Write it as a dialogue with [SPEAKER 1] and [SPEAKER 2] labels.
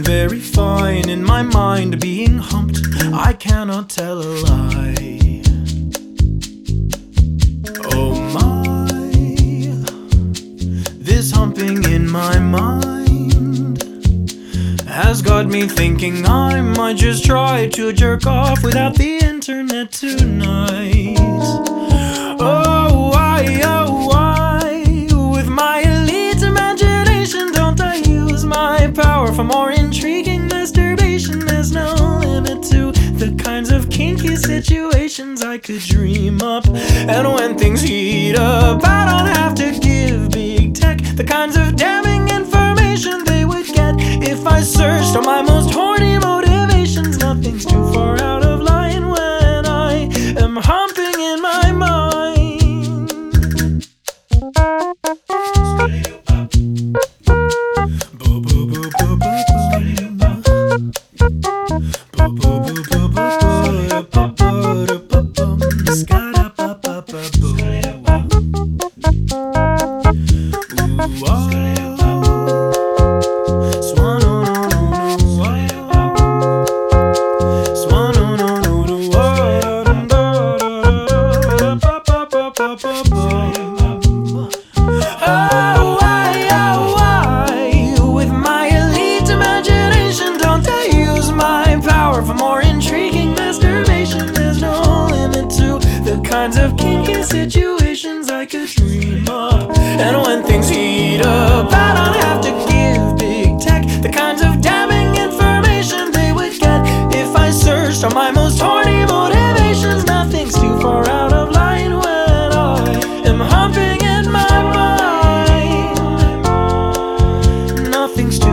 [SPEAKER 1] very fine in my mind, being humped, I cannot tell a lie. Oh my, this humping in my mind has got me thinking I might just try to jerk off without the internet tonight. Oh why, with my elite imagination, don't I use my power for more intriguing masturbation? There's no limit to the kinds of kinky situations I could dream up. And when things heat up, I don't have to give big tech the kinds of damning information they would get if I searched on my most horny motivations. Nothing's too far out of line when I am humping in my mind. With my elite imagination, don't I use my power for more intriguing masturbation? There's no limit to the kinds of kinky situations I could dream up. And when things heat up, I don't have to give big tech the kinds of damning information they would get if I searched on my most horny motivations. Nothing's too far out of line when I am humping in my mind. Nothing's too